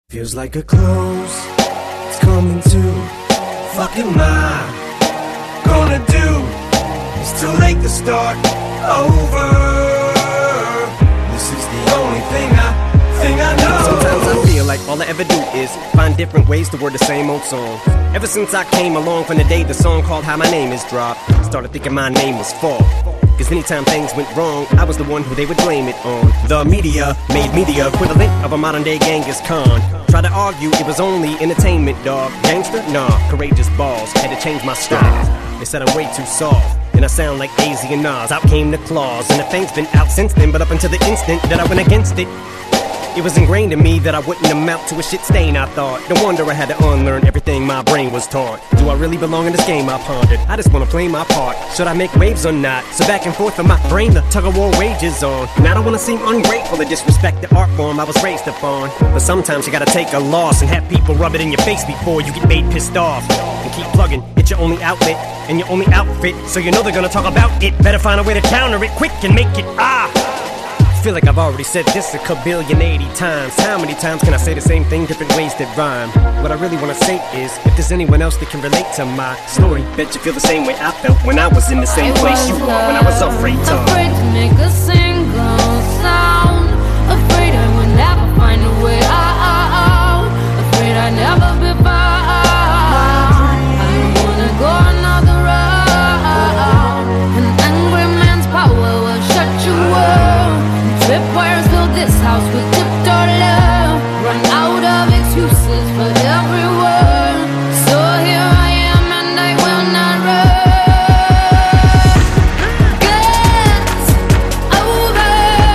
Feels like a close, it's coming to. Fuck am I gonna do? It's too late to start over. This is the only thing I know. Sometimes I feel like all I ever do is find different ways to word the same old song. Ever since I came along from the day the song called How My Name Is dropped, started thinking my name was Fall. Cause anytime things went wrong, I was the one who they would blame it on. The media made me the equivalent of a modern day Genghis Khan. Tried to argue it was only entertainment, dog. Gangster? Nah, courageous balls. Had to change my style. They said I'm way too soft, and I sound like AZ and Nas. Out came the claws, and the thing's been out since then. But up until the instant that I went against it, it was ingrained in me that I wouldn't amount to a shit stain, I thought. No wonder I had to unlearn everything my brain was taught. Do I really belong in this game, I pondered? I just wanna play my part. Should I make waves or not? So back and forth in my brain, the tug-of-war wages on. And I don't wanna seem ungrateful or disrespect the art form I was raised upon. But sometimes you gotta take a loss and have people rub it in your face before you get made pissed off. And keep plugging, it's your only outlet and your only outfit, so you know they're gonna talk about it. Better find a way to counter it quick and make it I feel like I've already said this a kabillion 80 times. How many times can I say the same thing, different ways that rhyme? What I really wanna say is, if there's anyone else that can relate to my story, bet you feel the same way I felt when I was in the same place you are, when I was afraid to make a single sound. Afraid I would never find a way out. Afraid I'd never be found. I don't wanna go another round. An angry man's power will shut you up. Tripwires build this house with tiptoe love. Run out of excuses for every word. So here I am and I will not run. Get over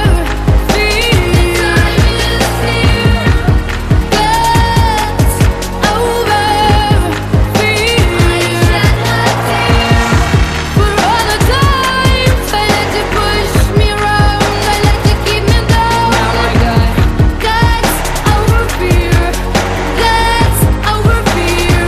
fear. Get over fear. For all the times I let you push me around, I let you keep me down. Now I got guts over fear. Guts over fear.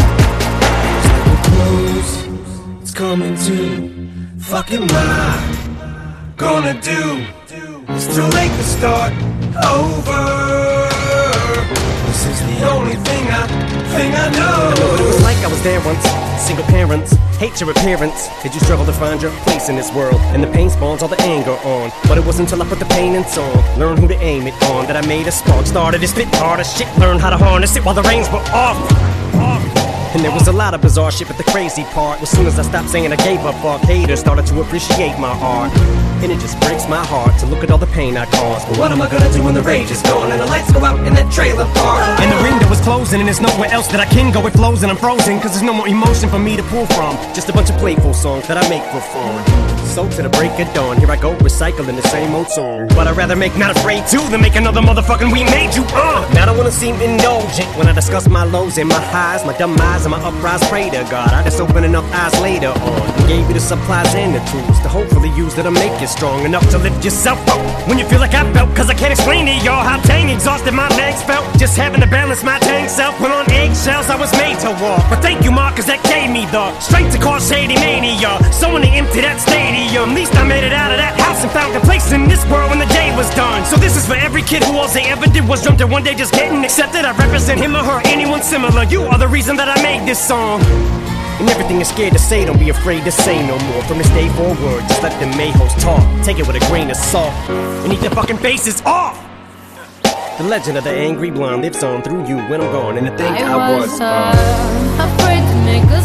Close, it's coming to. Fuck am I gonna do? It's too late to start over. This is the only thing I know. But it was like I was there once. Single parents, hate your appearance. Did you struggle to find your place in this world? And the pain spawns all the anger on. But it wasn't until I put the pain in song, learn who to aim it on, that I made a spark. Started to spit harder shit, learned how to harness it while the reins were off. And there was a lot of bizarre shit, but the crazy part was soon as I stopped saying I gave up, fuck haters started to appreciate my art. And it just breaks my heart to look at all the pain I caused. But what am I gonna do when the rage is gone and the lights go out in that trailer park? And the window is closing and there's nowhere else that I can go. It flows and I'm frozen, cause there's no more emotion for me to pull from. Just a bunch of playful songs that I make for fun. So to the break of dawn, here I go recycling the same old song. But I'd rather make Not Afraid to than make another motherfucking We Made You. Now I don't wanna seem indulgent when I discuss my lows and my highs, my demise and my uprise. Pray to God I just open enough eyes later on and gave you the supplies and the tools to hopefully use that'll make you strong enough to lift yourself up when you feel like I felt. Cause I can't explain to y'all how dang exhausted my legs felt. Just having to balance my dang self. When on eggshells I was made to walk. But thank you, Mark, cause that gave me the strength to cause shady mania. So when they empty that stadium, at least I made it out of that house and found a place in this world when the day was done. So this is for every kid who all they ever did was dreamt that one day just getting accepted. I represent him or her, anyone similar. You are the reason that I made this song. And everything you're scared to say, don't be afraid to say no more. From this day forward, just let the mayhoes talk. Take it with a grain of salt and eat their fucking faces off. The legend of the angry blonde lives on through you when I'm gone. And to think I was afraid to make a